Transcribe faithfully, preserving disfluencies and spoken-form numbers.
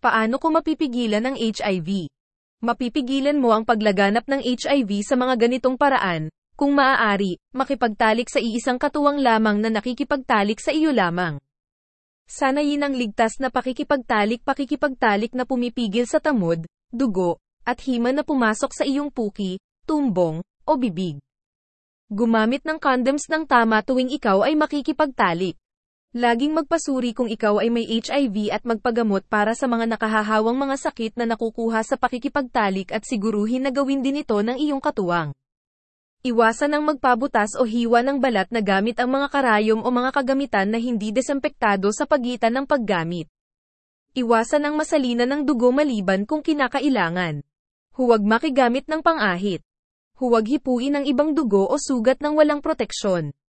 Paano ko mapipigilan ang H I V? Mapipigilan mo ang paglaganap ng H I V sa mga ganitong paraan, kung maaari, makipagtalik sa iisang katuwang lamang na nakikipagtalik sa iyo lamang. Sanayin ang ligtas na pakikipagtalik-pakikipagtalik na pumipigil sa tamod, dugo, at hima na pumasok sa iyong puki, tumbong, o bibig. Gumamit ng condoms ng tama tuwing ikaw ay makikipagtalik. Laging magpasuri kung ikaw ay may H I V at magpagamot para sa mga nakahahawang mga sakit na nakukuha sa pakikipagtalik at siguruhin na gawin din ito ng iyong katuwang. Iwasan ang magpabutas o hiwa ng balat na gamit ang mga karayom o mga kagamitan na hindi desempektado sa pagitan ng paggamit. Iwasan ang masalina ng dugo maliban kung kinakailangan. Huwag makigamit ng pang-ahit. Huwag hipuin ang ibang dugo o sugat ng walang proteksyon.